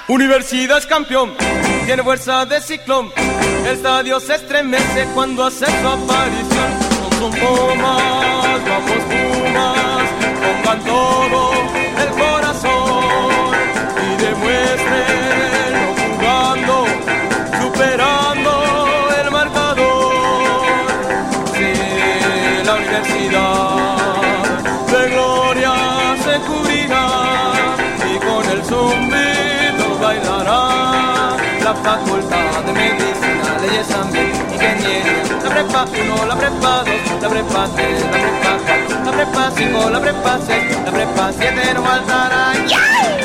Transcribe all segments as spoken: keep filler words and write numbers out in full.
Universidad es campeón, tiene fuerza de ciclón. El estadio se estremece cuando hace su aparición. No son Pumas, vamos Pumas, pongan todo el corazón y demuéstrenlo jugando, superando el marcador. Sí, la universidad de gloria se cubrirá y con el zumbido bailará. La facultad de medicina, leyes también, ingeniería, la prepa uno, la prepa dos, la prepa tres, la prepa cuatro, la prepa cinco, la prepa seis, la prepa siete no faltará. ¡Yeah!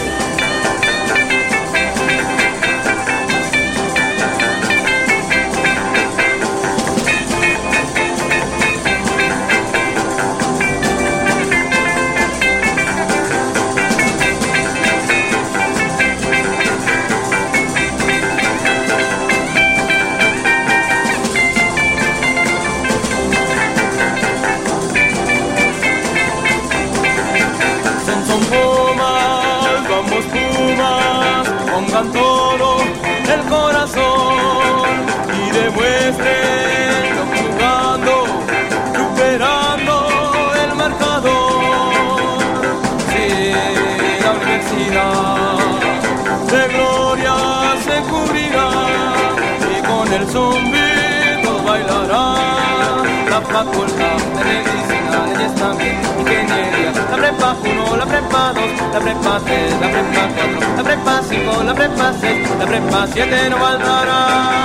Pongan todo el corazón y demuestren jugando, superando el marcador. Sí, la universidad de gloria se cubrirá y con el zumbido bailará. La facultad de medicina, leyes también, ingeniería, la prepa uno, la prepa dos, la prepa tres, la prepa cuatro, la prepa cinco, la prepa seis, la prepa siete no faltará.